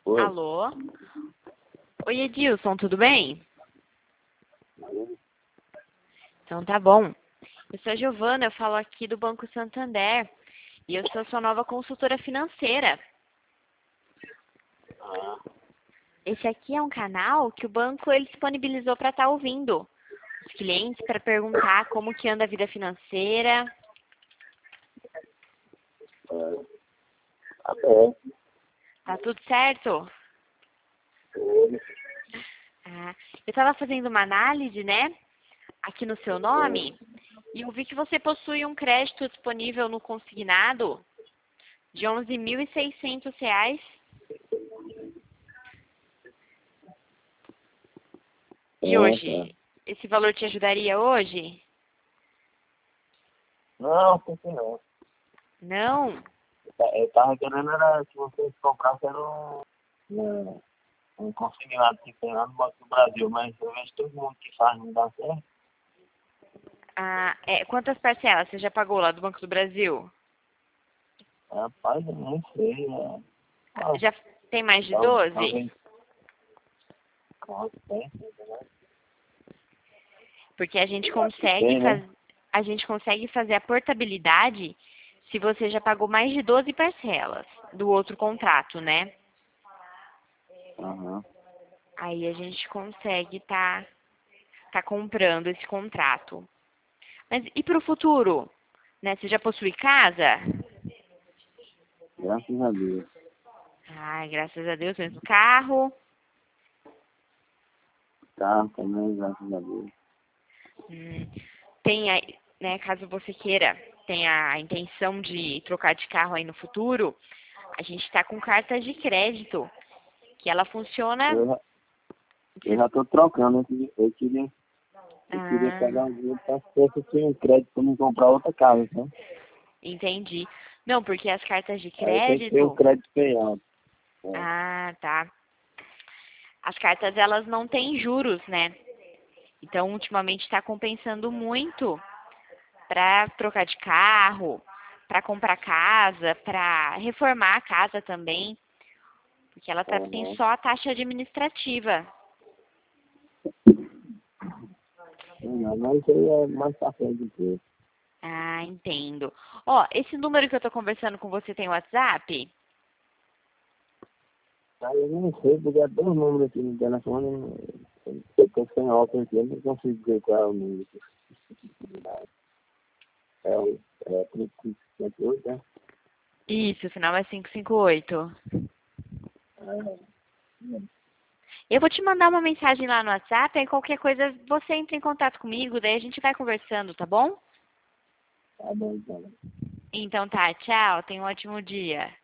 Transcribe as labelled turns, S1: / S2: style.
S1: Oi.
S2: Alô? Oi, Edilson, tudo bem? Então tá bom. Eu sou a Giovana, eu falo aqui do Banco Santander e eu sou sua nova consultora financeira.
S1: Ah,
S2: Esse aqui é um canal que o banco ele disponibilizou para estar ouvindo os clientes para perguntar como que anda a vida financeira.
S1: tá bom.
S2: Tá tudo certo? Ah, eu estava fazendo uma análise, né, aqui no seu nome e eu vi que você possui um crédito disponível no consignado de R$ 11.600. E
S1: Tá.
S2: hoje, esse valor te ajudaria hoje?
S1: Não, tem que não.
S2: Não?
S1: Eu tava querendo era que vocês comprassem um consignado que tem lá no Banco do Brasil, mas eu vejo todo mundo que faz não dá certo.
S2: Ah, quantas parcelas você já pagou lá do Banco do Brasil?
S1: Rapaz, eu não sei.
S2: Já tem mais de 12?
S1: Talvez tem, né?
S2: Porque
S1: Eu acho que tem, né?
S2: a gente consegue fazer a portabilidade se você já pagou mais de 12 parcelas do outro contrato, né?
S1: Aham.
S2: Aí a gente consegue tá comprando esse contrato. Mas e para o futuro? Né? Você já possui casa?
S1: Graças a Deus.
S2: Ai, graças a Deus, mesmo carro.
S1: Tá, também, graças a Deus.
S2: Hum, tem aí, né, caso você queira, tenha a intenção de trocar de carro aí no futuro, a gente está com cartas de crédito, que ela funciona.
S1: Eu já tô trocando. Eu queria
S2: Ah,
S1: pegar um dinheiro para ver se eu tinha um crédito para me comprar outra casa, né?
S2: entendi. Não, porque as cartas de
S1: Aí tem que ter o
S2: crédito.
S1: crédito bem alto. É.
S2: Ah, tá. As cartas elas não têm juros, né? Então, ultimamente está compensando muito para trocar de carro, para comprar casa, para reformar a casa também, porque ela tem
S1: Aham.
S2: só a taxa administrativa.
S1: Não, mas isso aí é mais fácil de ter.
S2: Ah, entendo. Ó, esse número que eu tô conversando com você tem WhatsApp?
S1: Aí eu não sei, porque é dois números aqui no telefone. Eu tô sem óculos aqui, eu não consigo ver qual é o número. É 3558, né?
S2: Isso, o final é 558.
S1: É,
S2: Eu vou te mandar uma mensagem lá no WhatsApp, aí qualquer coisa você entra em contato comigo, daí a gente vai conversando, tá bom?
S1: tá bom, então.
S2: Então tá, tchau, tenha um ótimo dia.